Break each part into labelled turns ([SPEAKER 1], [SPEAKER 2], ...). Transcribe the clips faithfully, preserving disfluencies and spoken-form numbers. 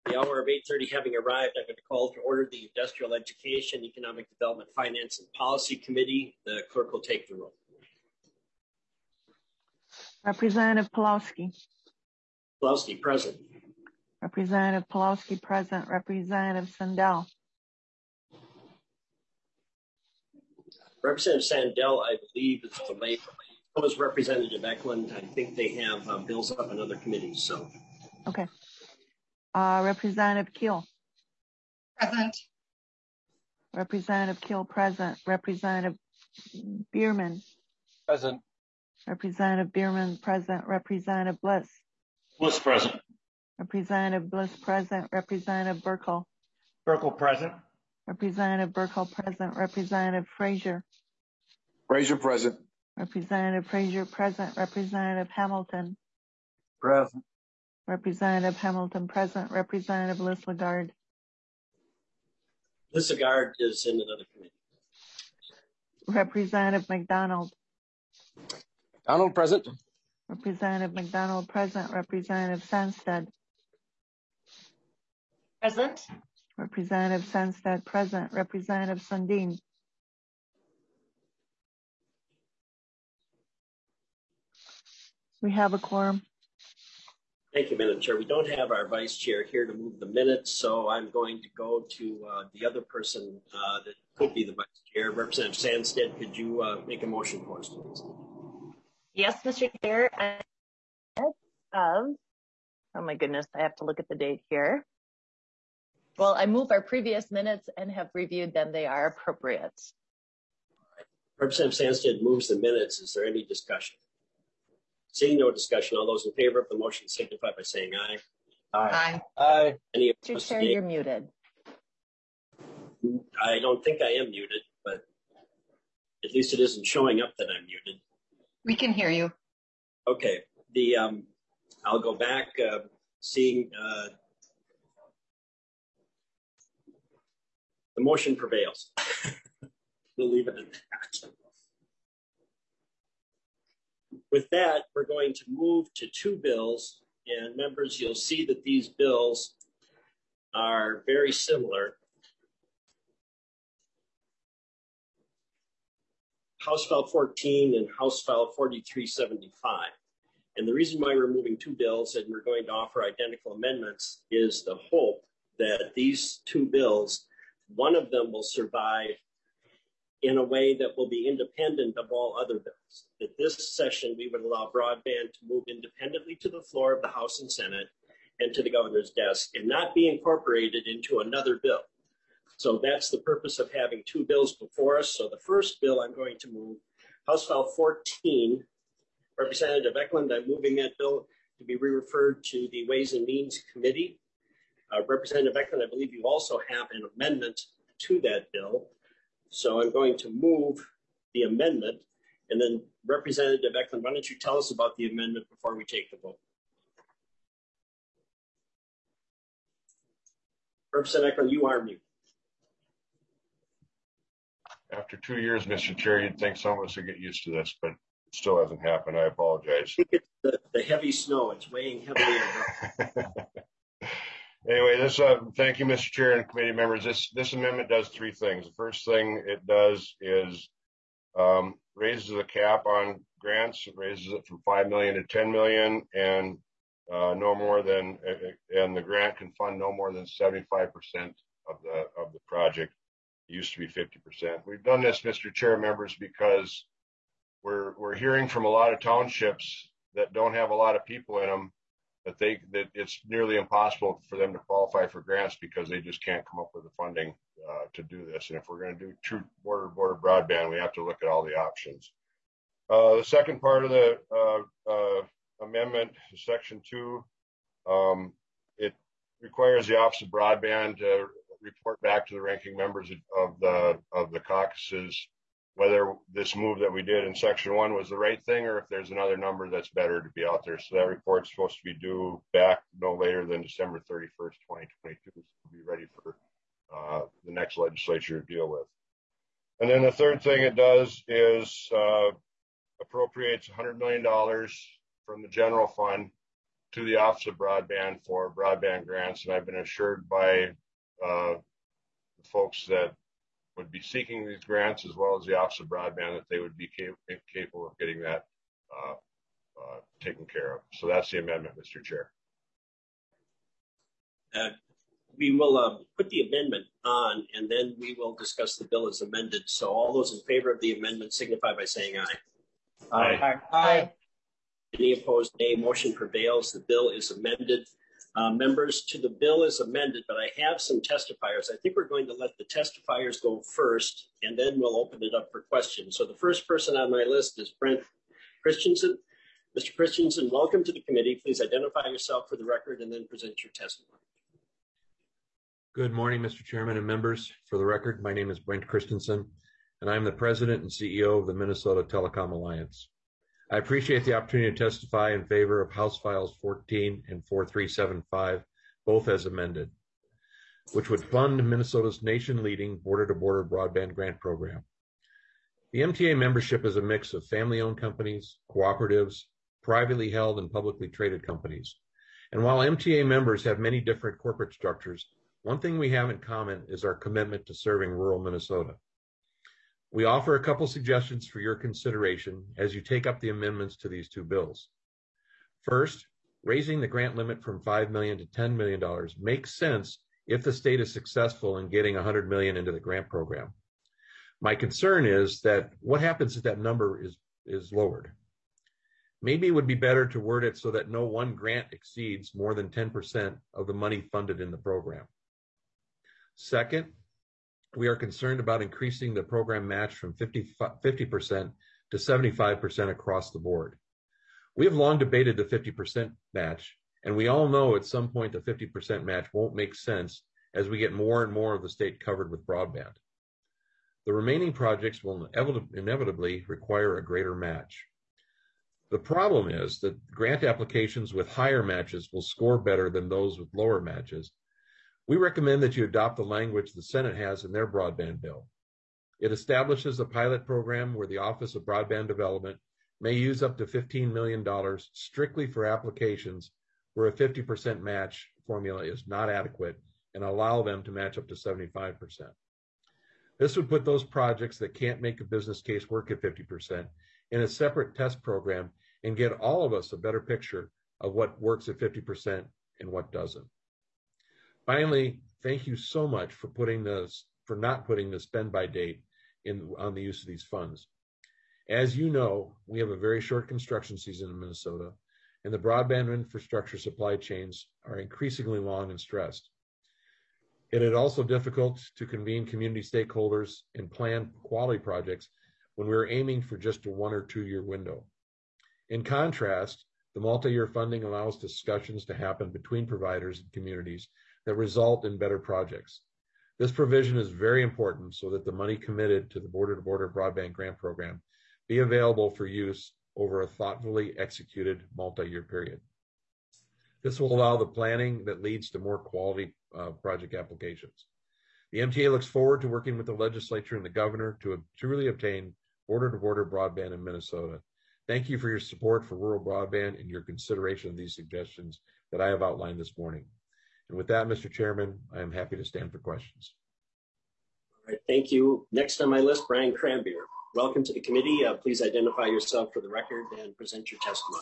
[SPEAKER 1] The hour of eight thirty having arrived, I'm going to call to order the Industrial Education, Economic Development, Finance, and Policy Committee. The clerk will take the roll.
[SPEAKER 2] Representative Pawlowski.
[SPEAKER 1] Pawlowski, present.
[SPEAKER 2] Representative Pawlowski, present. Representative Sandell.
[SPEAKER 1] Representative Sandell, I believe, is delayed. So is Representative Eklund. I think they have uh, bills up in other committees. So,
[SPEAKER 2] okay. Uh, Representative Keel.
[SPEAKER 3] Present.
[SPEAKER 2] Representative Keel, present. Representative Bierman.
[SPEAKER 4] Present.
[SPEAKER 2] Representative Bierman, present. Representative Bliss.
[SPEAKER 4] Bliss, present.
[SPEAKER 2] Representative Bliss, present. Representative Burkle.
[SPEAKER 4] Burkle, present.
[SPEAKER 2] Representative Burkle, present. Representative Frazier.
[SPEAKER 5] Frazier, present.
[SPEAKER 2] Representative Frazier, present. Representative Hamilton.
[SPEAKER 4] Present.
[SPEAKER 2] Representative Hamilton, present. Representative Liz Lagarde.
[SPEAKER 1] Liz Lagarde is in another committee.
[SPEAKER 2] Representative McDonald.
[SPEAKER 5] McDonald, present.
[SPEAKER 2] Representative McDonald, present. Representative Sandsted.
[SPEAKER 3] Present.
[SPEAKER 2] Representative Sandsted, present. Representative Sundin. We have a quorum.
[SPEAKER 1] Thank you, Madam Chair. We don't have our Vice Chair here to move the minutes, so I'm going to go to uh, the other person uh, that could be the Vice Chair. Representative Sandsted, could you uh, make a motion for us, please?
[SPEAKER 3] Yes, Mister Chair. Of, oh my goodness, I have to look at the date here. Well, I move our previous minutes and have reviewed them. They are appropriate.
[SPEAKER 1] All right. Representative Sandsted moves the minutes. Is there any discussion? Seeing no discussion, all those in favor of the motion signify by saying aye.
[SPEAKER 4] Aye. Aye. Aye.
[SPEAKER 1] Any
[SPEAKER 3] Mister Chair, you're muted.
[SPEAKER 1] I don't think I am muted, but at least it isn't showing up that I'm muted.
[SPEAKER 3] We can hear you.
[SPEAKER 1] Okay. The um, I'll go back. Uh, seeing uh, the motion prevails. We'll leave it at that. With that, we're going to move to two bills, and members, you'll see that these bills are very similar. House File fourteen and House File forty-three seventy-five. And the reason why we're moving two bills and we're going to offer identical amendments is the hope that these two bills, one of them will survive in a way that will be independent of all other bills. That this session, we would allow broadband to move independently to the floor of the House and Senate and to the governor's desk and not be incorporated into another bill. So that's the purpose of having two bills before us. So the first bill I'm going to move, House File fourteen, Representative Eklund, I'm moving that bill to be re-referred to the Ways and Means Committee. Uh, Representative Eklund, I believe you also have an amendment to that bill. So I'm going to move the amendment, and then Representative Eklund, why don't you tell us about the amendment before we take the vote? Representative Eklund, you are mute.
[SPEAKER 6] After two years, Mister Chair, you'd think some of us would get used to this, but it still hasn't happened. I apologize.
[SPEAKER 1] I think it's the, the heavy snow. It's weighing heavily on.
[SPEAKER 6] Anyway, this, uh, thank you, Mister Chair and committee members. This, this amendment does three things. The first thing it does is um, raises the cap on grants. It raises it from five million dollars to ten million dollars, and uh, no more than, uh, and the grant can fund no more than seventy-five percent of the, of the project. It used to be fifty percent. We've done this, Mister Chair, members, because we're, we're hearing from a lot of townships that don't have a lot of people in them that they that it's nearly impossible for them to qualify for grants because they just can't come up with the funding uh, to do this. And if we're going to do true border border broadband, we have to look at all the options. Uh, the second part of the uh, uh, amendment, section two, um, it requires the Office of Broadband to report back to the ranking members of the of the caucuses whether this move that we did in section one was the right thing, or if there's another number that's better to be out there. So that report's supposed to be due back no later than December thirty-first, twenty twenty-two, so we'll be ready for uh, the next legislature to deal with. And then the third thing it does is uh, appropriates one hundred million dollars from the general fund to the Office of Broadband for broadband grants. And I've been assured by uh, the folks that would be seeking these grants, as well as the Office of Broadband, that they would be cap capable of getting that uh, uh, taken care of. So that's the amendment, Mister Chair.
[SPEAKER 1] Uh, we will uh, put the amendment on, and then we will discuss the bill as amended. So all those in favor of the amendment signify by saying aye.
[SPEAKER 4] Aye.
[SPEAKER 3] Aye. Aye.
[SPEAKER 1] Any opposed, nay. Motion prevails. The bill is amended. Uh, members, to the bill is amended, but I have some testifiers. I think we're going to let the testifiers go first, and then we'll open it up for questions. So the first person on my list is Brent Christensen. Mister Christensen, welcome to the committee. Please identify yourself for the record and then present your testimony.
[SPEAKER 7] Good morning, Mister Chairman and members. For the record, my name is Brent Christensen, and I'm the president and C E O of the Minnesota Telecom Alliance. I appreciate the opportunity to testify in favor of House Files fourteen and forty-three seventy-five, both as amended, which would fund Minnesota's nation-leading border-to-border broadband grant program. The M T A membership is a mix of family-owned companies, cooperatives, privately held and publicly traded companies. And while M T A members have many different corporate structures, one thing we have in common is our commitment to serving rural Minnesota. We offer a couple suggestions for your consideration as you take up the amendments to these two bills. First, raising the grant limit from five million dollars to ten million dollars makes sense if the state is successful in getting one hundred million dollars into the grant program. My concern is that what happens if that number is, is lowered? Maybe it would be better to word it so that no one grant exceeds more than ten percent of the money funded in the program. Second, we are concerned about increasing the program match from fifty percent to seventy-five percent across the board. We have long debated the fifty percent match, and we all know at some point the fifty percent match won't make sense as we get more and more of the state covered with broadband. The remaining projects will inevitably require a greater match. The problem is that grant applications with higher matches will score better than those with lower matches. We recommend that you adopt the language the Senate has in their broadband bill. It establishes a pilot program where the Office of Broadband Development may use up to fifteen million dollars strictly for applications where a fifty percent match formula is not adequate and allow them to match up to seventy-five percent. This would put those projects that can't make a business case work at fifty percent in a separate test program and get all of us a better picture of what works at fifty percent and what doesn't. Finally, thank you so much for putting this, for not putting the spend by date in on the use of these funds. As you know, we have a very short construction season in Minnesota, and the broadband infrastructure supply chains are increasingly long and stressed. It is also difficult to convene community stakeholders and plan quality projects when we're aiming for just a one or two year window. In contrast, the multi-year funding allows discussions to happen between providers and communities that result in better projects. This provision is very important so that the money committed to the border-to-border broadband grant program be available for use over a thoughtfully executed multi-year period. This will allow the planning that leads to more quality uh, project applications. The M T A looks forward to working with the legislature and the governor to truly obtain border-to-border broadband in Minnesota. Thank you for your support for rural broadband and your consideration of these suggestions that I have outlined this morning. And with that, Mister Chairman, I am happy to stand for questions.
[SPEAKER 1] All right, thank you. Next on my list, Brian Cranbeer. Welcome to the committee. Uh, please identify yourself for the record and present your testimony.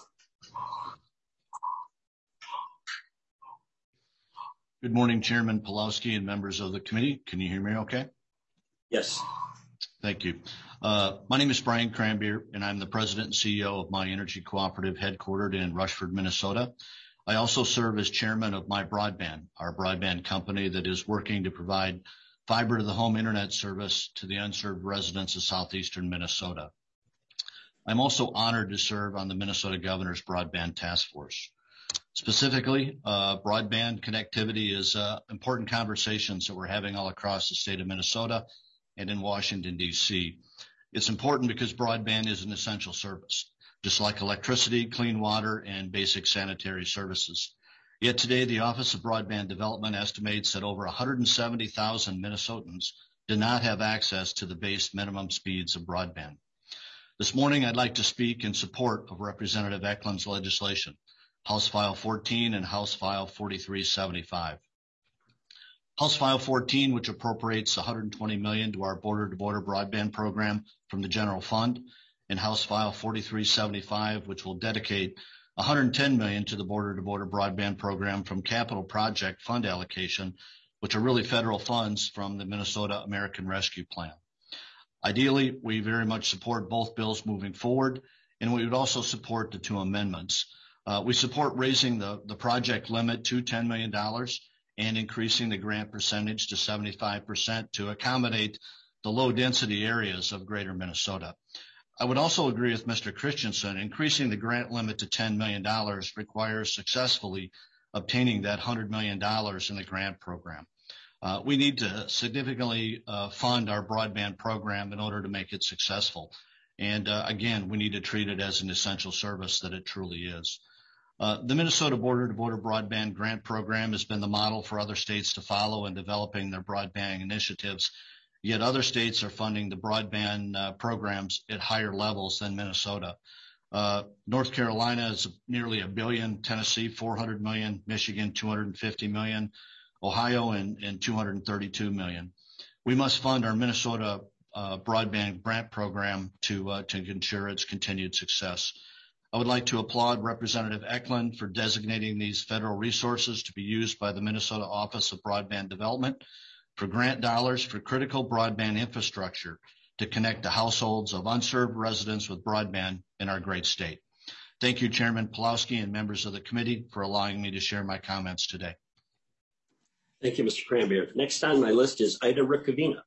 [SPEAKER 8] Good morning, Chairman Pawlowski and members of the committee. Can you hear me okay?
[SPEAKER 1] Yes.
[SPEAKER 8] Thank you. Uh, my name is Brian Cranbeer, and I'm the president and C E O of My Energy Cooperative headquartered in Rushford, Minnesota. I also serve as chairman of My Broadband, our broadband company that is working to provide fiber to the home internet service to the unserved residents of southeastern Minnesota. I'm also honored to serve on the Minnesota Governor's Broadband Task Force. Specifically, uh, broadband connectivity is uh, important conversations that we're having all across the state of Minnesota and in Washington, D C. It's important because broadband is an essential service, just like electricity, clean water, and basic sanitary services. Yet today, the Office of Broadband Development estimates that over one hundred seventy thousand Minnesotans do not have access to the base minimum speeds of broadband. This morning, I'd like to speak in support of Representative Eklund's legislation, House File fourteen and House File forty-three seventy-five. House File fourteen, which appropriates one hundred twenty million dollars to our border-to-border broadband program from the general fund, and House File forty-three seventy-five, which will dedicate one hundred ten million dollars to the border-to-border broadband program from capital project fund allocation, which are really federal funds from the Minnesota American Rescue Plan. Ideally, we very much support both bills moving forward, and we would also support the two amendments. Uh, we support raising the, the project limit to ten million dollars and increasing the grant percentage to seventy-five percent to accommodate the low density areas of greater Minnesota. I would also agree with Mister Christensen. Increasing the grant limit to ten million dollars requires successfully obtaining that one hundred million dollars in the grant program. Uh, we need to significantly uh, fund our broadband program in order to make it successful. And uh, again, we need to treat it as an essential service that it truly is. Uh, the Minnesota Border-to-Border Broadband Grant Program has been the model for other states to follow in developing their broadband initiatives, yet other states are funding the broadband uh, programs at higher levels than Minnesota. Uh, North Carolina is nearly a billion, Tennessee four hundred million, Michigan two hundred fifty million, Ohio and, and two hundred thirty-two million. We must fund our Minnesota uh, broadband grant program to, uh, to ensure its continued success. I would like to applaud Representative Eklund for designating these federal resources to be used by the Minnesota Office of Broadband Development for grant dollars for critical broadband infrastructure to connect the households of unserved residents with broadband in our great state. Thank you, Chairman Pawlowski and members of the committee, for allowing me to share my comments today.
[SPEAKER 1] Thank you, Mister Cranberry. Next on my list is Ida Rukavina.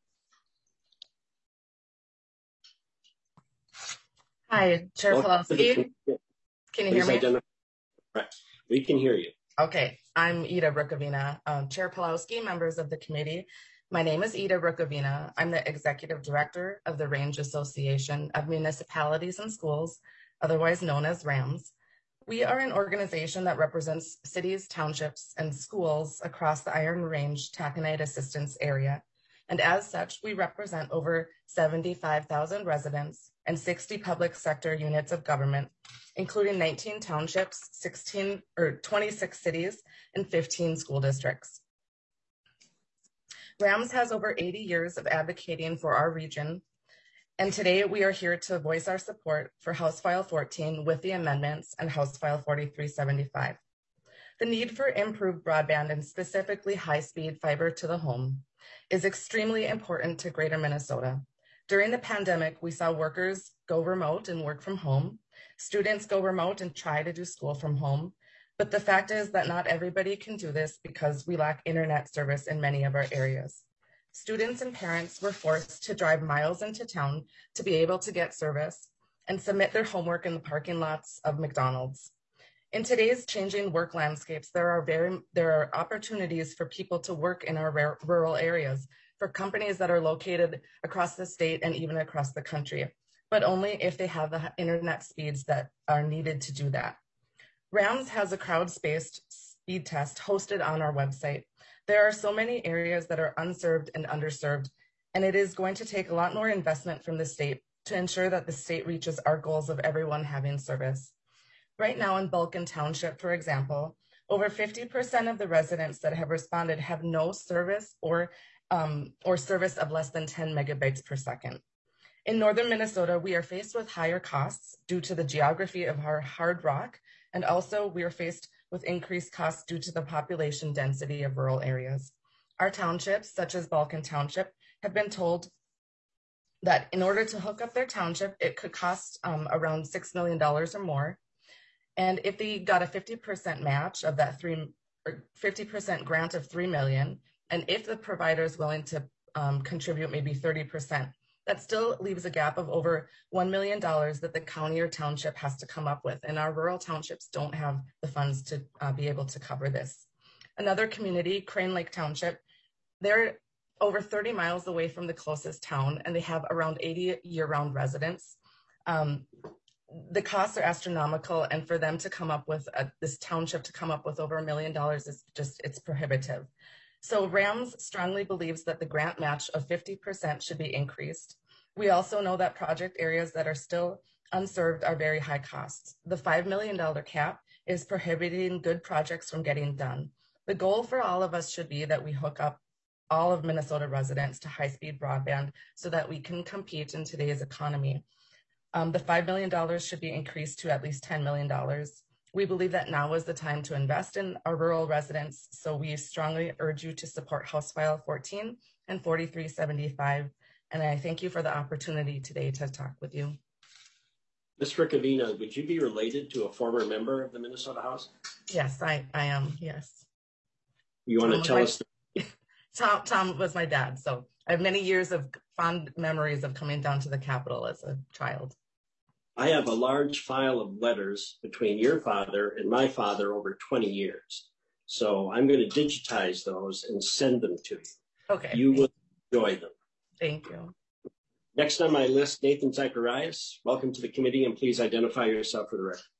[SPEAKER 9] Hi, Chair Pawlowski. Can you hear me?
[SPEAKER 1] Identify. Right. We can hear you.
[SPEAKER 9] Okay, I'm Ida Rukavina. Um, Chair Pawlowski, members of the committee. My name is Ida Rukavina. I'm the Executive Director of the Range Association of Municipalities and Schools, otherwise known as RAMS. We are an organization that represents cities, townships, and schools across the Iron Range Taconite Assistance Area. And as such, we represent over seventy-five thousand residents and sixty public sector units of government, including nineteen townships, sixteen or twenty-six cities, and fifteen school districts. RAMS has over eighty years of advocating for our region, and today we are here to voice our support for House File fourteen with the amendments and House File forty-three seventy-five. The need for improved broadband and specifically high-speed fiber to the home is extremely important to Greater Minnesota. During the pandemic, we saw workers go remote and work from home, students go remote and try to do school from home, but the fact is that not everybody can do this because we lack internet service in many of our areas. Students and parents were forced to drive miles into town to be able to get service and submit their homework in the parking lots of McDonald's. In today's changing work landscapes, there are very there are opportunities for people to work in our rural areas, for companies that are located across the state and even across the country, but only if they have the internet speeds that are needed to do that. RAMS has a crowd-spaced speed test hosted on our website. There are so many areas that are unserved and underserved, and it is going to take a lot more investment from the state to ensure that the state reaches our goals of everyone having service. Right now in Balkan Township, for example, over fifty percent of the residents that have responded have no service or, um, or service of less than ten megabytes per second. In northern Minnesota, we are faced with higher costs due to the geography of our hard rock, and also we are faced with increased costs due to the population density of rural areas. Our townships, such as Balkan Township, have been told that in order to hook up their township, it could cost um, around six million dollars or more. And if they got a fifty percent match of that three, or fifty percent grant of three million dollars, and if the provider is willing to um, contribute maybe thirty percent, that still leaves a gap of over one million dollars that the county or township has to come up with. And our rural townships don't have the funds to uh, be able to cover this. Another community, Crane Lake Township, they're over thirty miles away from the closest town, and they have around eighty year-round residents. Um, the costs are astronomical, and for them to come up with, a, this township to come up with over a million dollars is just, it's prohibitive. So RAMS strongly believes that the grant match of fifty percent should be increased. We also know that project areas that are still unserved are very high costs. The five million dollars cap is prohibiting good projects from getting done. The goal for all of us should be that we hook up all of Minnesota residents to high-speed broadband so that we can compete in today's economy. Um, the five million dollars should be increased to at least ten million dollars. We believe that now is the time to invest in our rural residents, so we strongly urge you to support House File fourteen and forty-three seventy-five, and I thank you for the opportunity today to talk with you.
[SPEAKER 1] Miz Ricavina, would you be related to a former member of the Minnesota House?
[SPEAKER 9] Yes, I, I am, yes.
[SPEAKER 1] You want to tell
[SPEAKER 9] my,
[SPEAKER 1] us? The-
[SPEAKER 9] Tom, Tom was my dad, so I have many years of fond memories of coming down to the Capitol as a child.
[SPEAKER 1] I have a large file of letters between your father and my father over twenty years. So I'm going to digitize those and send them to you.
[SPEAKER 9] Okay.
[SPEAKER 1] You will enjoy them.
[SPEAKER 9] Thank you.
[SPEAKER 1] Next on my list, Nathan Zacharias. Welcome to the committee, and please identify yourself for the record.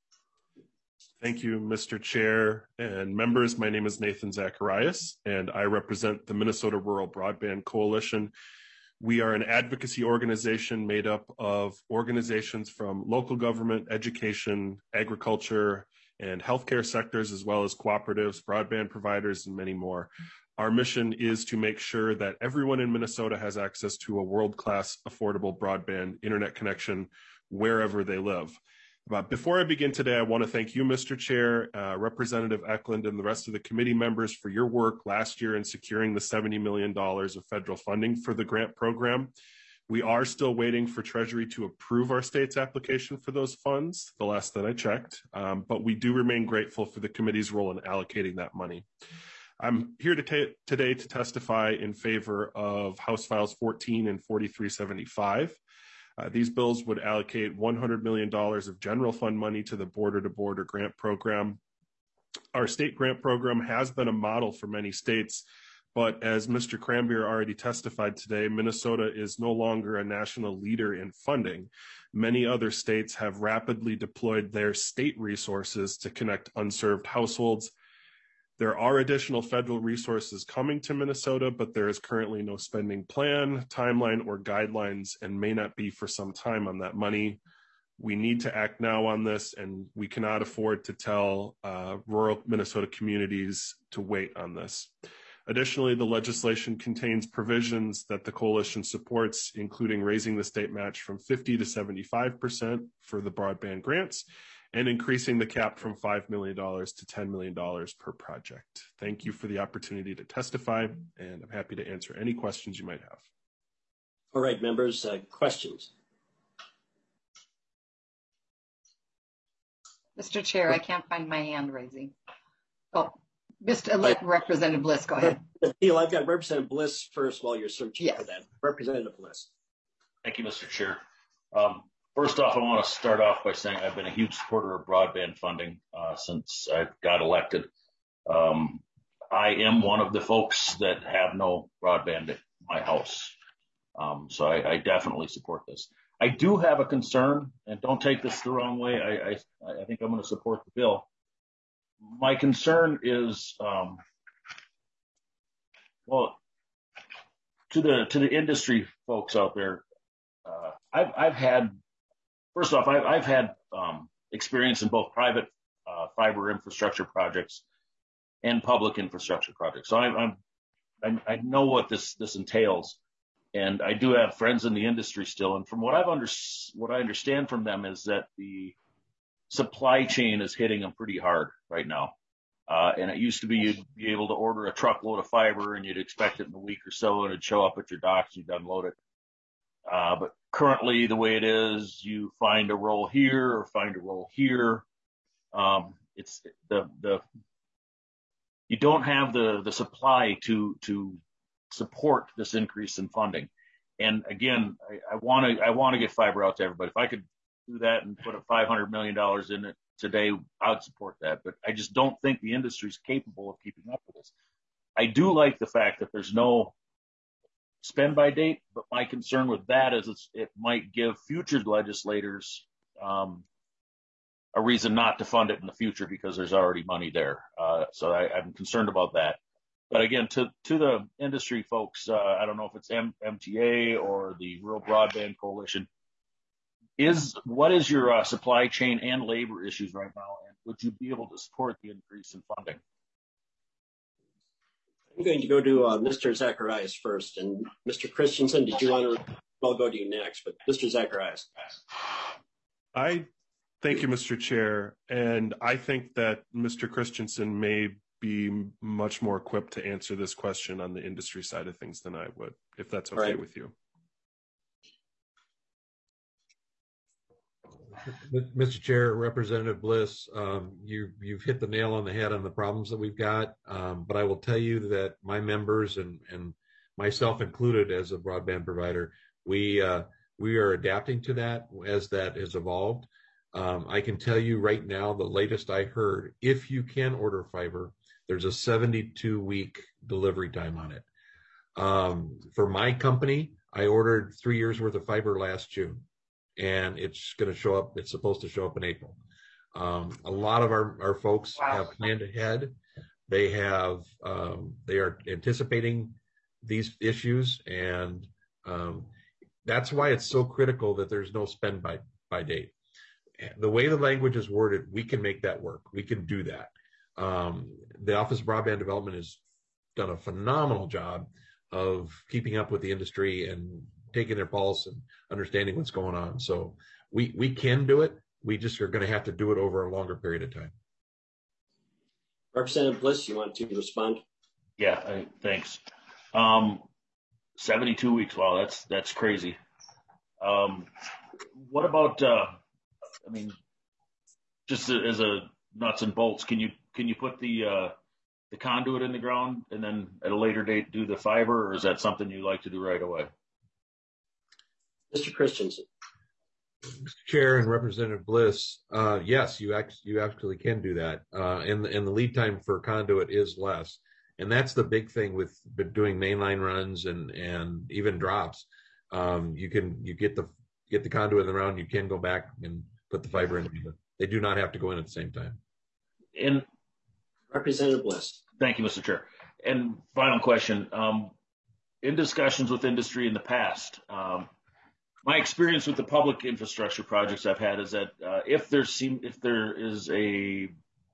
[SPEAKER 10] Thank you, Mister Chair and members. My name is Nathan Zacharias, and I represent the Minnesota Rural Broadband Coalition. We are an advocacy organization made up of organizations from local government, education, agriculture, and healthcare sectors, as well as cooperatives, broadband providers, and many more. Our mission is to make sure that everyone in Minnesota has access to a world-class, affordable broadband internet connection wherever they live. But before I begin today, I want to thank you, Mister Chair, uh, Representative Eklund, and the rest of the committee members for your work last year in securing the seventy million dollars of federal funding for the grant program. We are still waiting for Treasury to approve our state's application for those funds, the last that I checked, um, but we do remain grateful for the committee's role in allocating that money. I'm here to today to testify in favor of House Files fourteen and forty-three seventy-five. Uh, these bills would allocate one hundred million dollars of general fund money to the border-to-border grant program. Our state grant program has been a model for many states, but as Mister Cranbeer already testified today, Minnesota is no longer a national leader in funding. Many other states have rapidly deployed their state resources to connect unserved households. There are additional federal resources coming to Minnesota, but there is currently no spending plan, timeline, or guidelines, and may not be for some time on that money. We need to act now on this, and we cannot afford to tell uh, rural Minnesota communities to wait on this. Additionally, the legislation contains provisions that the coalition supports, including raising the state match from fifty to seventy-five percent for the broadband grants, and increasing the cap from five million dollars to ten million dollars per project. Thank you for the opportunity to testify, and I'm happy to answer any questions you might have.
[SPEAKER 1] All right, members, uh, questions?
[SPEAKER 11] Mister Chair, I can't find my hand raising. Oh, Mister Right. Representative Bliss, go ahead.
[SPEAKER 1] Neil, I've got Representative Bliss first while you're searching
[SPEAKER 11] yes.
[SPEAKER 1] for that. Representative Bliss.
[SPEAKER 4] Thank you, Mister Chair. Um, First off, I want to start off by saying I've been a huge supporter of broadband funding uh, since I got elected. Um, I am one of the folks that have no broadband at my house. Um, so I, I definitely support this. I do have a concern, and don't take this the wrong way. I, I, I think I'm going to support the bill. My concern is, um, well, to the to the industry folks out there, uh, I've I've had. First off, I've, I've had um, experience in both private uh, fiber infrastructure projects and public infrastructure projects. So I, I'm, I, I know what this, this entails, and I do have friends in the industry still. And from what I've under, what I understand from them is that the supply chain is hitting them pretty hard right now. Uh, and it used to be you'd be able to order a truckload of fiber and you'd expect it in a week or so, and it'd show up at your docks, you'd unload it. Uh, but currently the way it is, you find a roll here or find a roll here. Um, it's the, the, you don't have the, the supply to, to support this increase in funding. And again, I want to, I want to get fiber out to everybody. If I could do that and put a five hundred million dollars in it today, I would support that. But I just don't think the industry is capable of keeping up with this. I do like the fact that there's no spend by date, but my concern with that is it's, it might give future legislators um, a reason not to fund it in the future because there's already money there. Uh, so I, I'm concerned about that. But again, to to the industry folks, uh, I don't know if it's M- MTA or the Rural Broadband Coalition. is what is your uh, supply chain and labor issues right now, and would you be able to support the increase in funding?
[SPEAKER 1] I'm going to go to uh, Mister Zacharias first, and Mister Christensen, did you want to? I'll go to you next, but Mister Zacharias.
[SPEAKER 10] I thank you, Mister Chair, and I think that Mister Christensen may be much more equipped to answer this question on the industry side of things than I would, if that's okay
[SPEAKER 1] right.
[SPEAKER 10] with you.
[SPEAKER 7] Mister Chair, Representative Bliss, um, you, you've hit the nail on the head on the problems that we've got. Um, but I will tell you that my members and, and myself included as a broadband provider, we, uh, we are adapting to that as that has evolved. Um, I can tell you right now, the latest I heard, if you can order fiber, there's a seventy-two week delivery time on it. Um, for my company, I ordered three years worth of fiber last June. And it's going to show up. It's supposed to show up in April. Um, a lot of our, our folks wow. have planned ahead. They have, um, they are anticipating these issues. And um, that's why it's so critical that there's no spend by, by date. The way the language is worded, we can make that work. We can do that. Um, the Office of Broadband Development has done a phenomenal job of keeping up with the industry and taking their pulse and understanding what's going on. So we, we can do it. We just are going to have to do it over a longer period of time.
[SPEAKER 1] Representative Bliss, you want to respond?
[SPEAKER 4] Yeah, I, thanks. Um, seventy-two weeks. Wow, that's, that's crazy. Um, what about, uh, I mean, just as a nuts and bolts, can you, can you put the, uh, the conduit in the ground and then at a later date do the fiber, or is that something you like to do right away?
[SPEAKER 1] Mister Christensen.
[SPEAKER 7] Mister Chair and Representative Bliss, uh, yes, you actually, you actually can do that. Uh, and, and the lead time for conduit is less. And that's the big thing with doing mainline runs and, and even drops. Um, you can, you get the, get the conduit in the ground, you can go back and put the fiber in. They do not have to go in at the same time.
[SPEAKER 4] And
[SPEAKER 1] Representative Bliss.
[SPEAKER 4] Thank you, Mister Chair. And final question, um, in discussions with industry in the past, um, my experience with the public infrastructure projects I've had is that uh, if there seem if there is a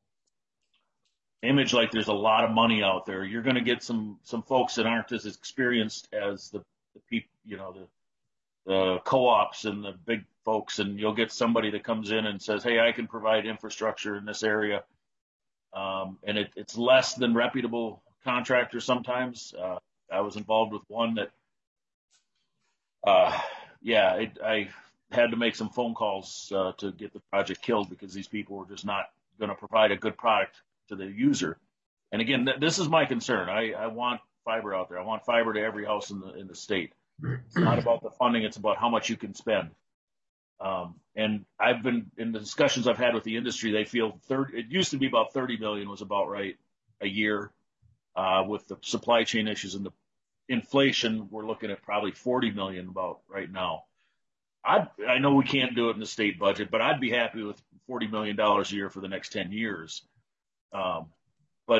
[SPEAKER 4] image like there's a lot of money out there, you're going to get some some folks that aren't as experienced as the, the people, you know, the, the co-ops and the big folks, and you'll get somebody that comes in and says, "Hey, I can provide infrastructure in this area," um, and it, it's less than reputable contractors sometimes. Uh, I was involved with one that. Uh, Yeah, it, I had to make some phone calls uh, to get the project killed because these people were just not going to provide a good product to the user. And again, th- this is my concern. I, I want fiber out there. I want fiber to every house in the in the state. It's not about the funding. It's about how much you can spend. Um, and I've been in the discussions I've had with the industry. They feel thirty. It used to be about thirty million was about right a year. Uh, with the supply chain issues and the inflation, we're looking at probably forty million about right now. I I know we can't do it in the state budget, but I'd be happy with forty million dollars a year for the next ten years. Um, but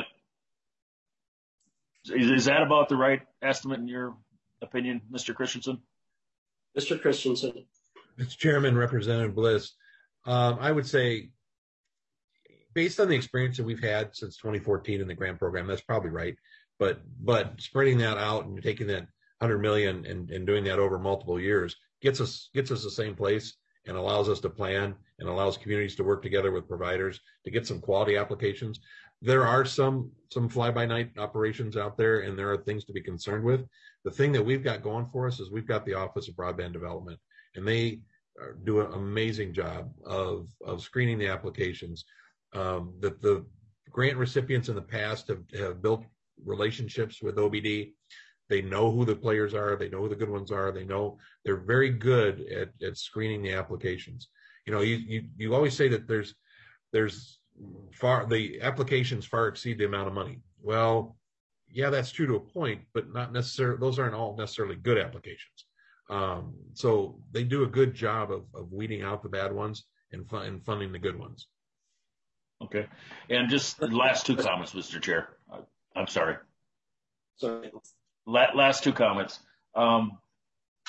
[SPEAKER 4] is, is that about the right estimate in your opinion, Mister Christensen?
[SPEAKER 1] Mister Christensen.
[SPEAKER 7] Mister Chairman, Representative Bliss, um, I would say, based on the experience that we've had since twenty fourteen in the grant program, that's probably right. But but spreading that out and taking that one hundred million and, and doing that over multiple years gets us gets us the same place and allows us to plan and allows communities to work together with providers to get some quality applications. There are some some fly-by-night operations out there, and there are things to be concerned with. The thing that we've got going for us is we've got the Office of Broadband Development, and they do an amazing job of of screening the applications. Um, that the grant recipients in the past have, have built relationships with O B D. They know who the players are. They know who the good ones are. They know they're very good at, at screening the applications. You know, you, you, you always say that there's, there's far, the applications far exceed the amount of money. Well, yeah, that's true to a point, but not necessarily, those aren't all necessarily good applications. Um, so they do a good job of, of weeding out the bad ones and, fun, and funding the good ones.
[SPEAKER 4] Okay. And just the last two comments, Mister Chair. Uh, I'm sorry.
[SPEAKER 1] Sorry.
[SPEAKER 4] La- last two comments. Um,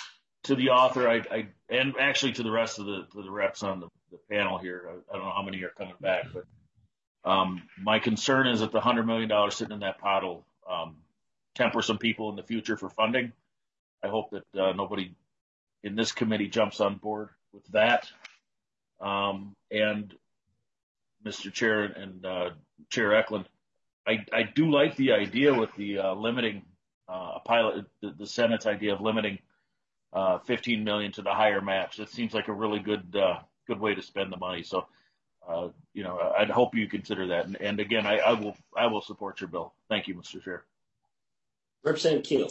[SPEAKER 4] to the author, I, I, and actually to the rest of the, to the reps on the, the panel here, I, I don't know how many are coming back, but um, my concern is that the one hundred million dollars sitting in that pot will um, temper some people in the future for funding. I hope that uh, nobody in this committee jumps on board with that. Um, and Mister Chair and uh, Chair Eklund, I, I do like the idea with the uh, limiting uh, pilot, the, the Senate's idea of limiting uh, fifteen million dollars to the higher match. That seems like a really good uh, good way to spend the money. So, uh, you know, I'd hope you consider that. And, and again, I, I will I will support your bill. Thank you, Mister Chair.
[SPEAKER 1] Representative Keel.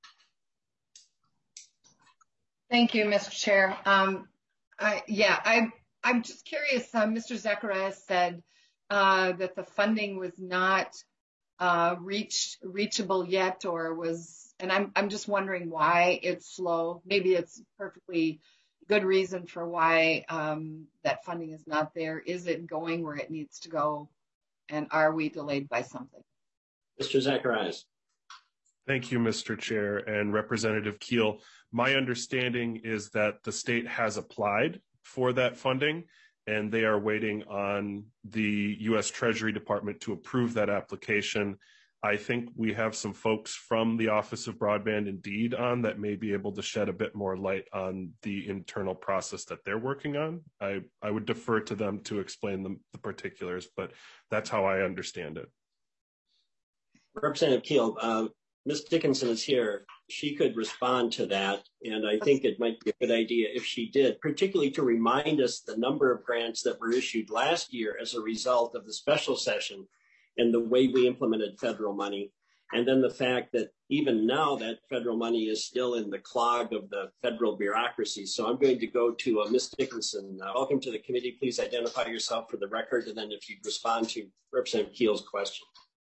[SPEAKER 11] Thank you, Mister Chair. Um, I, yeah, I, I'm just curious. Uh, Mister Zacharias said uh, that the funding was not uh, reached reachable yet, or was, and I'm I'm just wondering why it's slow. Maybe it's perfectly good reason for why um, that funding is not there. Is it going where it needs to go, and are we delayed by something?
[SPEAKER 1] Mister Zacharias.
[SPEAKER 10] Thank you, Mister Chair and Representative Keel. My understanding is that the state has applied for that funding, and they are waiting on the U S Treasury Department to approve that application. I think we have some folks from the Office of Broadband Indeed on that may be able to shed a bit more light on the internal process that they're working on. I, I would defer to them to explain the, the particulars, but that's how I understand it.
[SPEAKER 1] Representative Keel, uh, Miz Dickinson is here. She could respond to that, and I think it might be a good idea if she did, particularly to remind us the number of grants that were issued last year as a result of the special session and the way we implemented federal money. And then the fact that even now that federal money is still in the clog of the federal bureaucracy. So I'm going to go to uh, Miz Dickinson. Uh, welcome to the committee. Please identify yourself for the record, and then if you'd respond to Representative Keel's question.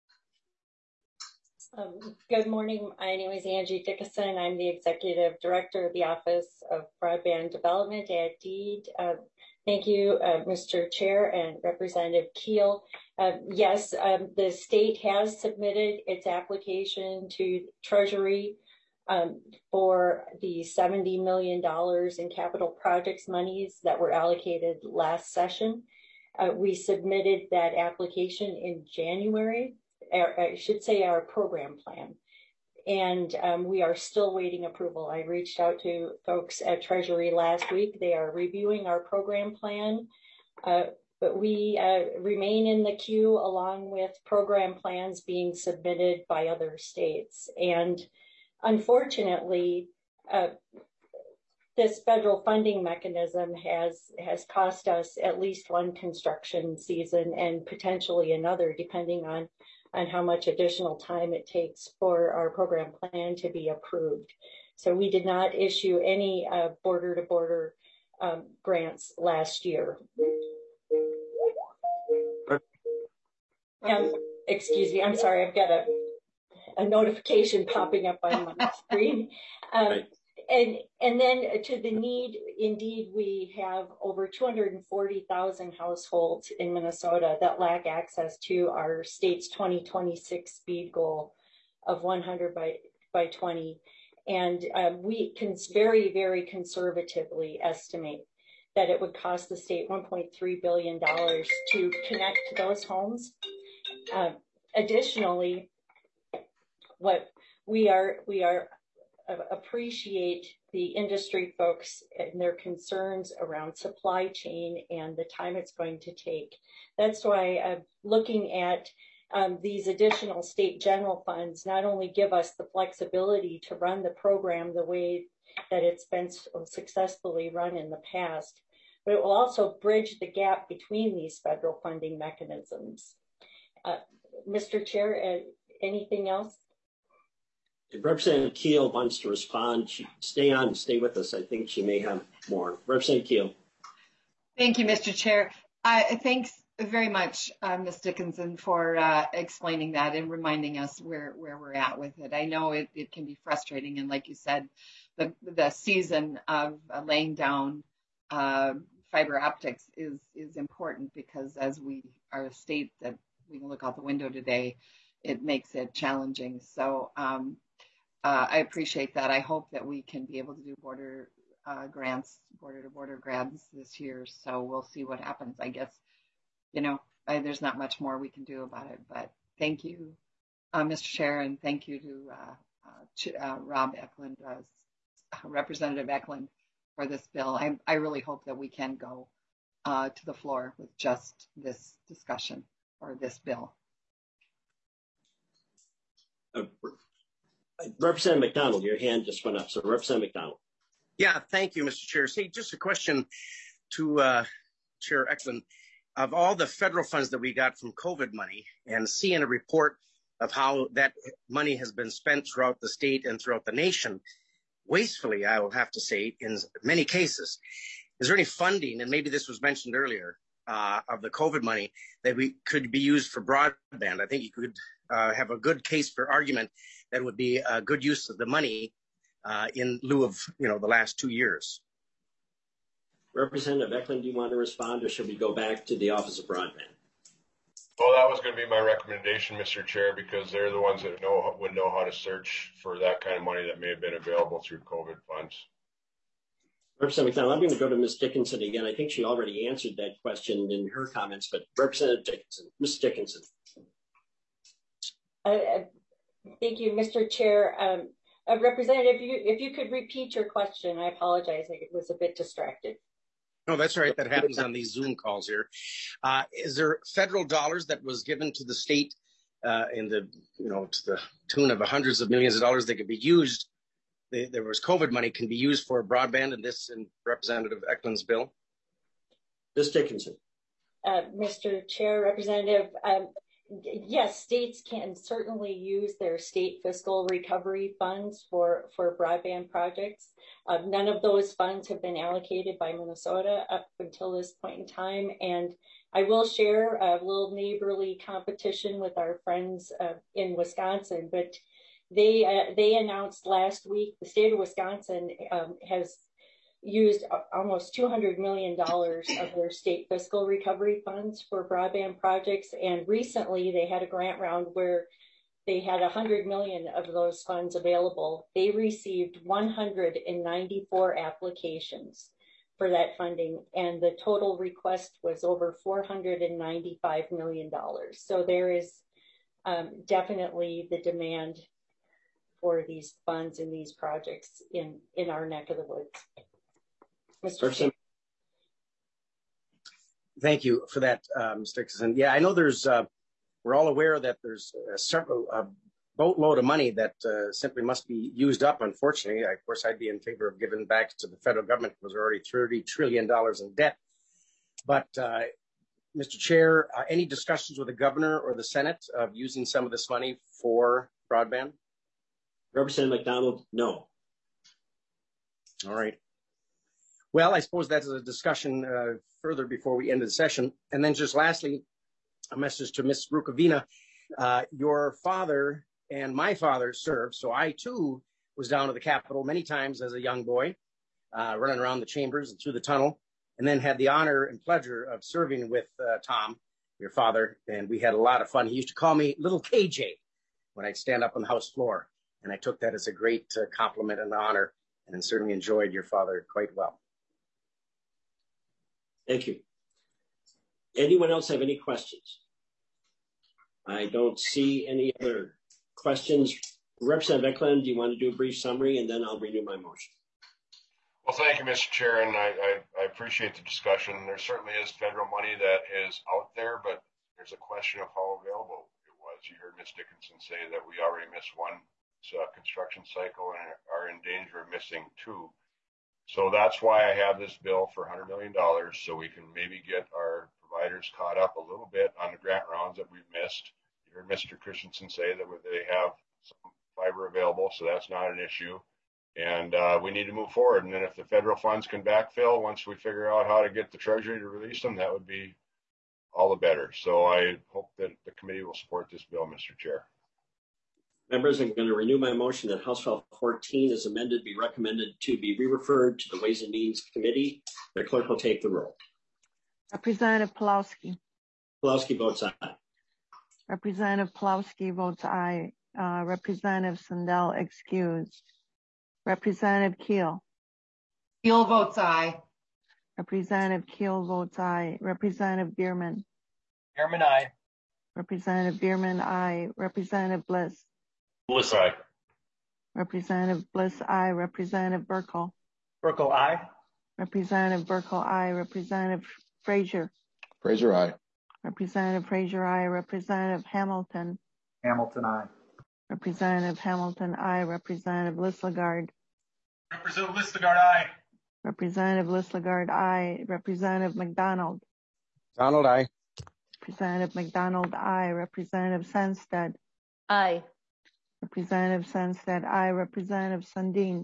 [SPEAKER 12] Um, good morning. My name is Angie Dickinson. I'm the Executive Director of the Office of Broadband Development at DEED. Uh, thank you, uh, Mister Chair and Representative Keel. Uh, yes, um, the state has submitted its application to Treasury um, for the seventy million dollars in capital projects monies that were allocated last session. Uh, we submitted that application in January. I should say our program plan. And um, we are still waiting approval. I reached out to folks at Treasury last week. They are reviewing our program plan, uh, but we uh, remain in the queue along with program plans being submitted by other states. And unfortunately, uh, this federal funding mechanism has, has cost us at least one construction season and potentially another, depending on on how much additional time it takes for our program plan to be approved. So we did not issue any uh, border-to-border um, grants last year. Um, excuse me, I'm sorry, I've got a, a notification popping up on my screen. Um, right. And, and then to the need, indeed, we have over two hundred forty thousand households in Minnesota that lack access to our state's twenty twenty-six speed goal of one hundred by, by twenty. And um, we can very, very conservatively estimate that it would cost the state one point three billion dollars to connect those homes. Uh, additionally, what we are, we are appreciate the industry folks and their concerns around supply chain and the time it's going to take. That's why I'm looking at um, these additional state general funds not only give us the flexibility to run the program the way that it's been successfully run in the past, but it will also bridge the gap between these federal funding mechanisms. Uh, Mister Chair, uh, anything else?
[SPEAKER 1] If Representative Keel wants to respond, she, stay on and stay with us. I think she may have more. Representative Keel.
[SPEAKER 11] Thank you, Mister Chair. I, thanks very much, uh, Miz Dickinson, for uh, explaining that and reminding us where, where we're at with it. I know it, it can be frustrating, and like you said, the, the season of uh, laying down uh, fiber optics is, is important because as we are a state that we can look out the window today, it makes it challenging. So um, uh, I appreciate that. I hope that we can be able to do border uh, grants, border to border grabs this year. So we'll see what happens. I guess, you know, I, there's not much more we can do about it, but thank you, uh, Mister Chair, and thank you to uh, uh, Ch- uh, Rob Eklund, uh, Representative Eklund, for this bill. I, I really hope that we can go uh, to the floor with just this discussion or this bill.
[SPEAKER 1] Uh, Representative McDonald, your hand just went up. So Representative McDonald.
[SPEAKER 13] Yeah, thank you, Mister Chair. See, just a question to uh, Chair Eklund. Of all the federal funds that we got from COVID money, and seeing a report of how that money has been spent throughout the state and throughout the nation, wastefully, I will have to say, in many cases, is there any funding, and maybe this was mentioned earlier, uh, of the COVID money that we could be used for broadband? I think you could uh, have a good case for argument that would be a good use of the money uh, in lieu of, you know, the last two years.
[SPEAKER 1] Representative Eklund, do you want to respond, or should we go back to the Office of Broadband?
[SPEAKER 6] Well, that was going to be my recommendation, Mister Chair, because they're the ones that know would know how to search for that kind of money that may have been available through COVID funds.
[SPEAKER 1] Representative McDonald, I'm going to go to Miz Dickinson again. I think she already answered that question in her comments, but Representative Dickinson, Miz Dickinson.
[SPEAKER 12] Uh, thank you, Mister Chair. Um, uh, Representative, if you, if you could repeat your question, I apologize. I was a bit distracted.
[SPEAKER 13] No, that's right. That happens on these Zoom calls here. Uh, is there federal dollars that was given to the state uh, in the, you know, to the tune of hundreds of millions of dollars that could be used? The, there was COVID money can be used for broadband, and this in Representative Eklund's bill.
[SPEAKER 1] Miz Dickinson.
[SPEAKER 12] Uh, Mister Chair, Representative, um, yes, states can certainly use their state fiscal recovery funds for, for broadband projects. Uh, none of those funds have been allocated by Minnesota up until this point in time. And I will share a little neighborly competition with our friends uh, in Wisconsin, but they, uh, they announced last week, the state of Wisconsin um, has used almost two hundred million dollars of their state fiscal recovery funds for broadband projects. And recently they had a grant round where they had one hundred million of those funds available. They received one hundred ninety-four applications for that funding, and the total request was over four hundred ninety-five million dollars. So there is um, definitely the demand for these funds and these projects in, in our neck of the woods. Mister Chair.
[SPEAKER 13] Thank you for that, uh, Mister Dickinson. Yeah, I know there's, uh, we're all aware that there's uh, several uh, boatload of money that uh, simply must be used up, unfortunately. Of course, I'd be in favor of giving back to the federal government because we're already thirty trillion dollars in debt. But, uh, Mister Chair, uh, any discussions with the governor or the Senate of using some of this money for broadband?
[SPEAKER 1] Representative McDonald, no.
[SPEAKER 13] All right. Well, I suppose that's a discussion uh, further before we end the session. And then just lastly, a message to Miz Rukavina. Uh, your father and my father served, so I too was down to the Capitol many times as a young boy, uh, running around the chambers and through the tunnel, and then had the honor and pleasure of serving with uh, Tom, your father, and we had a lot of fun. He used to call me Little K J when I'd stand up on the House floor, and I took that as a great uh, compliment and honor, and certainly enjoyed your father quite well.
[SPEAKER 1] Thank you. Anyone else have any questions? I don't see any other questions. Representative Eklund, do you want to do a brief summary, and then I'll renew my motion?
[SPEAKER 6] Well, thank you, Mister Chair, and I, I, I appreciate the discussion. There certainly is federal money that is out there, but there's a question of how available it was. You heard Miz Dickinson say that we already missed one uh, construction cycle and are in danger of missing two. So that's why I have this bill for one hundred million dollars, so we can maybe get our providers caught up a little bit on the grant rounds that we've missed. You heard Mister Christensen say that they have some fiber available, so that's not an issue. And uh, we need to move forward. And then if the federal funds can backfill, once we figure out how to get the Treasury to release them, that would be all the better. So I hope that the committee will support this bill, Mister Chair.
[SPEAKER 1] Members, I'm going to renew my motion that House File fourteen is amended be recommended to be re-referred to the Ways and Means Committee. The clerk will take the roll.
[SPEAKER 2] Representative Pawlowski.
[SPEAKER 1] Pawlowski votes aye.
[SPEAKER 2] Representative Pawlowski votes aye. Uh, Representative Sandell excused. Representative Keel.
[SPEAKER 11] Keel votes aye.
[SPEAKER 2] Representative Keel votes aye. Representative Bierman.
[SPEAKER 14] Bierman, aye.
[SPEAKER 2] Representative Bierman, aye. Representative Bliss.
[SPEAKER 4] Bliss, aye.
[SPEAKER 2] Representative Bliss, aye. Representative Burkle.
[SPEAKER 14] Burkle, aye.
[SPEAKER 2] Representative Burkle, aye. Representative Frazier.
[SPEAKER 5] Frazier, aye.
[SPEAKER 2] Representative Frazier, aye. Representative Hamilton.
[SPEAKER 14] Hamilton, aye.
[SPEAKER 2] Representative Hamilton, aye. Representative Listlegard.
[SPEAKER 14] Representative Listlegard, aye.
[SPEAKER 2] Representative Listlegard, aye. Representative McDonald.
[SPEAKER 13] Donald, aye.
[SPEAKER 2] Representative McDonald, aye. Representative Sandsted.
[SPEAKER 3] Aye.
[SPEAKER 2] Representative Sandsted, aye. Representative Sundin.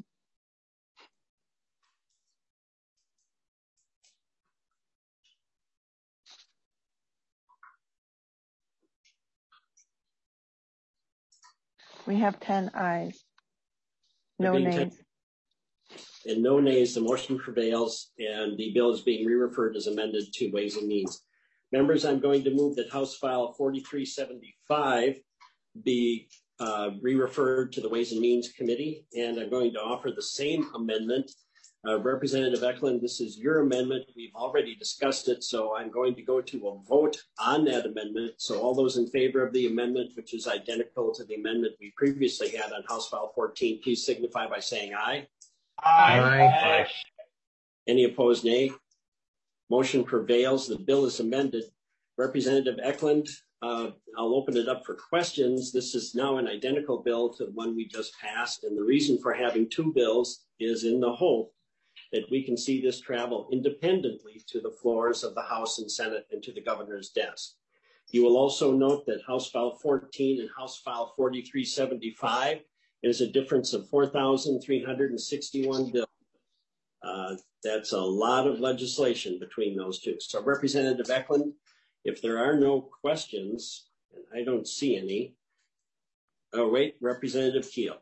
[SPEAKER 2] We have ten ayes. No nays.
[SPEAKER 1] And no nays, the motion prevails, and the bill is being re-referred as amended to Ways and Means. Members, I'm going to move that House File forty-three seventy-five be uh, re-referred to the Ways and Means Committee, and I'm going to offer the same amendment. Uh, Representative Eklund, this is your amendment. We've already discussed it, so I'm going to go to a vote on that amendment. So all those in favor of the amendment, which is identical to the amendment we previously had on House File fourteen, please signify by saying aye.
[SPEAKER 14] Aye.
[SPEAKER 1] Aye. Aye. Any opposed, nay? Motion prevails. The bill is amended. Representative Eklund, uh, I'll open it up for questions. This is now an identical bill to the one we just passed, and the reason for having two bills is in the hope that we can see this travel independently to the floors of the House and Senate and to the governor's desk. You will also note that House File fourteen and House File forty-three seventy-five is a difference of four thousand three hundred sixty-one bills. Uh, that's a lot of legislation between those two. So Representative Eklund, if there are no questions, and I don't see any. Oh, wait, Representative Keel.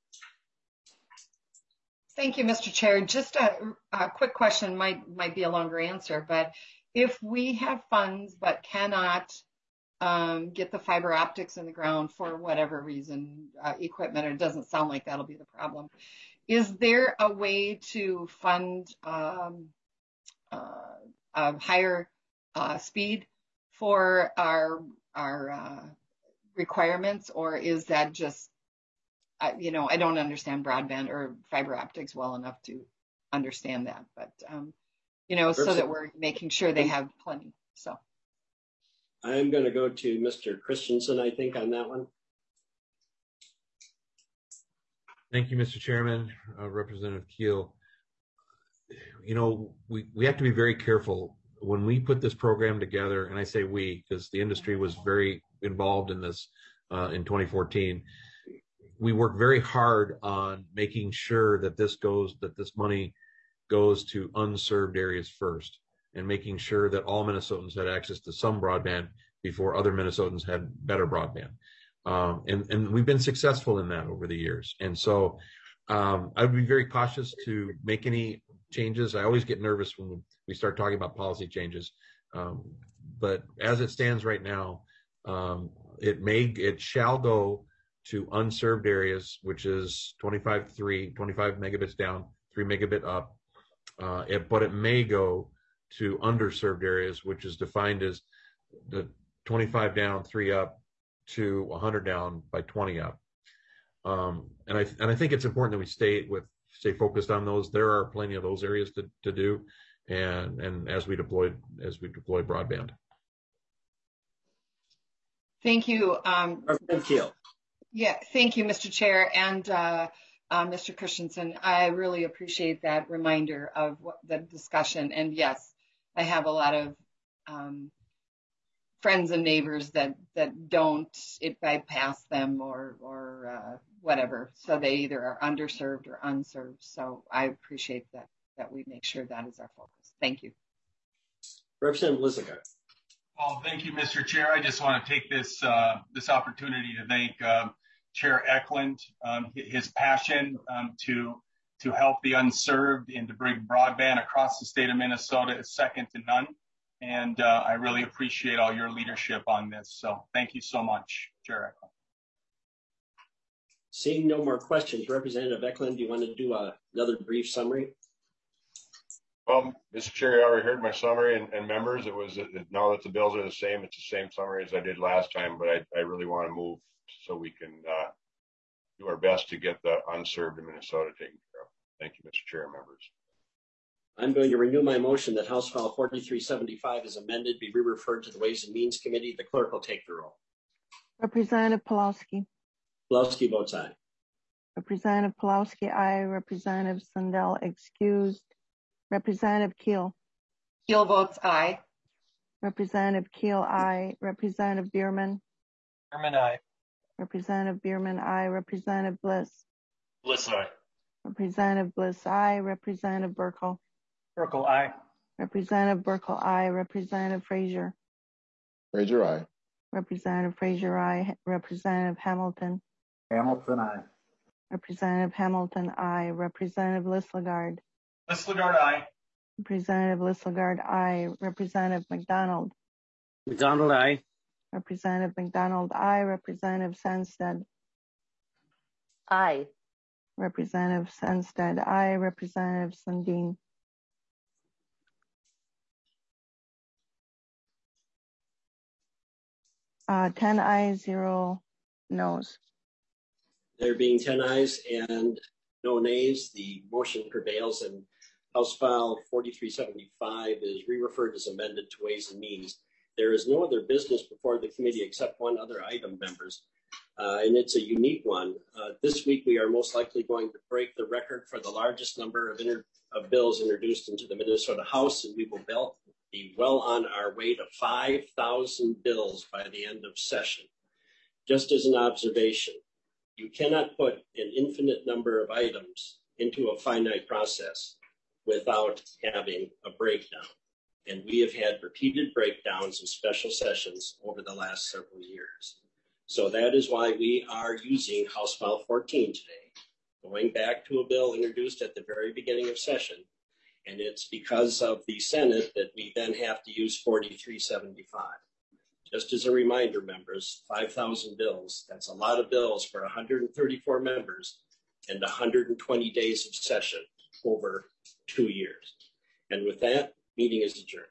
[SPEAKER 11] Thank you, Mister Chair. Just a, a quick question, might might be a longer answer, but if we have funds but cannot um, get the fiber optics in the ground for whatever reason, uh, equipment, it doesn't sound like that'll be the problem. Is there a way to fund um, uh, a higher uh, speed for our our uh, requirements, or is that just I, you know, I don't understand broadband or fiber optics well enough to understand that, but, um, you know, so that we're making sure they have plenty. So
[SPEAKER 1] I'm going to go to Mister Christensen, I think, on that one.
[SPEAKER 7] Thank you, Mister Chairman, uh, Representative Keel. You know, we, we have to be very careful when we put this program together, and I say we, because the industry was very involved in this uh, in twenty fourteen. We work very hard on making sure that this goes, that this money goes to unserved areas first, and making sure that all Minnesotans had access to some broadband before other Minnesotans had better broadband. Um, and, and we've been successful in that over the years. And so um, I would be very cautious to make any changes. I always get nervous when we start talking about policy changes. Um, but as it stands right now, um, it may, it shall go to unserved areas, which is twenty-five three, twenty-five megabits down, three megabit up. Uh, it, but it may go to underserved areas, which is defined as the twenty-five down, three up to one hundred down by twenty up. Um, and I and I think it's important that we stay with stay focused on those. There are plenty of those areas to, to do, and and as we deploy as we deploy broadband.
[SPEAKER 11] Thank you. Um,
[SPEAKER 1] Thank you.
[SPEAKER 11] Yeah, thank you, Mister Chair, and uh, uh, Mister Christensen. I really appreciate that reminder of what, the discussion. And yes, I have a lot of um, friends and neighbors that that don't it bypass them or or uh, whatever. So they either are underserved or unserved. So I appreciate that that we make sure that is our focus. Thank you.
[SPEAKER 1] Representative Listlegard.
[SPEAKER 14] Well, thank you, Mister Chair. I just want to take this uh, this opportunity to thank uh, Chair Eklund, um, his passion um, to to help the unserved and to bring broadband across the state of Minnesota is second to none. And uh, I really appreciate all your leadership on this. So thank you so much, Chair Eklund.
[SPEAKER 1] Seeing no more questions, Representative Eklund, do you want to do a, another brief summary?
[SPEAKER 6] Um, Mister Chair, you already heard my summary, and, and members, it was, it, now that the bills are the same, it's the same summary as I did last time, but I, I really want to move so we can uh, do our best to get the unserved in Minnesota taken care of. Thank you, Mister Chair and members.
[SPEAKER 1] I'm going to renew my motion that House File forty-three seventy-five is amended, be re-referred to the Ways and Means Committee. The clerk will take the roll.
[SPEAKER 2] Representative Pulowski.
[SPEAKER 1] Pulowski votes aye.
[SPEAKER 2] Representative Pulowski, aye. Representative Sandell excused. Representative Keel.
[SPEAKER 11] Keel votes aye.
[SPEAKER 2] Representative Keel, aye. Representative Bierman.
[SPEAKER 15] Bierman, aye.
[SPEAKER 2] Representative Bierman, aye. Representative Bliss.
[SPEAKER 4] Bliss, aye.
[SPEAKER 2] Representative Bliss, aye. Representative Burkle.
[SPEAKER 15] Burkle, aye.
[SPEAKER 2] Representative Burkle, aye. Representative Frazier.
[SPEAKER 5] Frazier, aye.
[SPEAKER 2] Representative Frazier, aye. Representative Hamilton.
[SPEAKER 15] Hamilton, aye.
[SPEAKER 2] Representative Hamilton, aye. Representative Listlegard.
[SPEAKER 14] Listlegard, aye.
[SPEAKER 2] Representative Listlegard, aye. Representative McDonald.
[SPEAKER 13] McDonald, aye.
[SPEAKER 2] Representative McDonald, aye. Representative Sandsted.
[SPEAKER 3] Aye.
[SPEAKER 2] Representative Sandsted, aye. Representative Sundin. Uh, ten ayes, zero noes.
[SPEAKER 1] There being ten ayes and no nays, the motion prevails, and House File forty-three seventy-five is re-referred as amended to Ways and Means. There is no other business before the committee except one other item, members, uh, and it's a unique one. Uh, this week, we are most likely going to break the record for the largest number of, inter- of bills introduced into the Minnesota House, and we will be- be well on our way to five thousand bills by the end of session. Just as an observation, you cannot put an infinite number of items into a finite process without having a breakdown. And we have had repeated breakdowns of special sessions over the last several years. So that is why we are using House File fourteen today, going back to a bill introduced at the very beginning of session. And it's because of the Senate that we then have to use forty-three seventy-five. Just as a reminder, members, five thousand bills, that's a lot of bills for one hundred thirty-four members and one hundred twenty days of session over two years. And with that, meeting is adjourned.